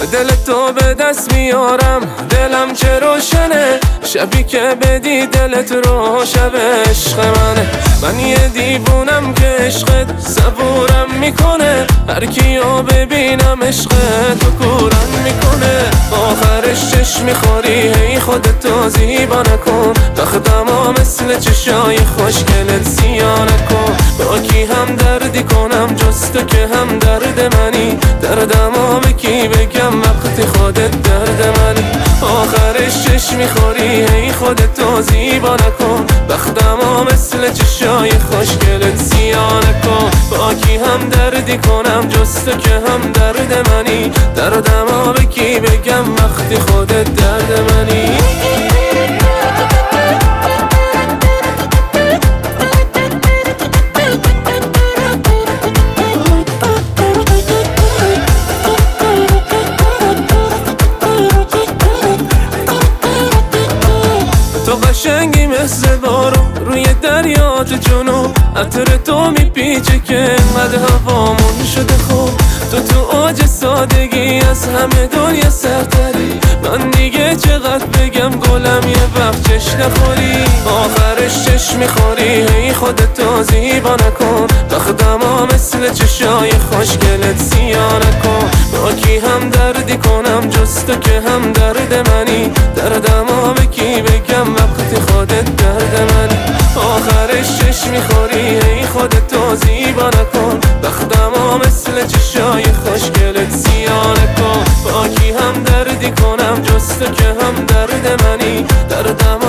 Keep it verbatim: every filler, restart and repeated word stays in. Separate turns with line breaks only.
دل تو به دست میارم، دلم که روشنه، شبی که بدی دلت رو شب عشق منه. من یه دیوونم که عشقت صبورم میکنه، هر کیو ببینم عشق تو کورم میکنه. آخرش چشم میخوری هی خودتو زیبا نکن، بختمو مثل چشای خوشگلت سیاه نکن. با کی هم دردی کنم جز تو که هم درد منی، دردمو به کی بگم وقتی خودت درد منی. آخرش چشم میخوری هی خودتو زیبا نکن، بختمو مثل چشای خوشگلت سیاه نکن. با کی هم دردی کنم جز تو که هم درد منی، دردمو به کی بگم وقتی خودت درد منی. تو قشنگی مثل بارون روی دریات جنوب، عطر تو میپیچه که انقدر هوامون شده خوب. تو تو اوج سادگی از همه دنیا سرتری، من دیگه چقدر بگم گلم یه وقت چش نخوری. آخرش چش میخوری هی خودتو زیبا نکن، بختمو مثل چشای خوشگلت سیاه نکن. با کی هم دردی کنم جز تو که هم درد منی، دردمو به کی بگم وقتی خودت درد منی. آخرش چش میخوری هی خودتو زیبا نکن، بختمو مثل چشای خوشگلت سیاه نکن. با کی هم دردی کنم جز تو که هم درد منی، دردمو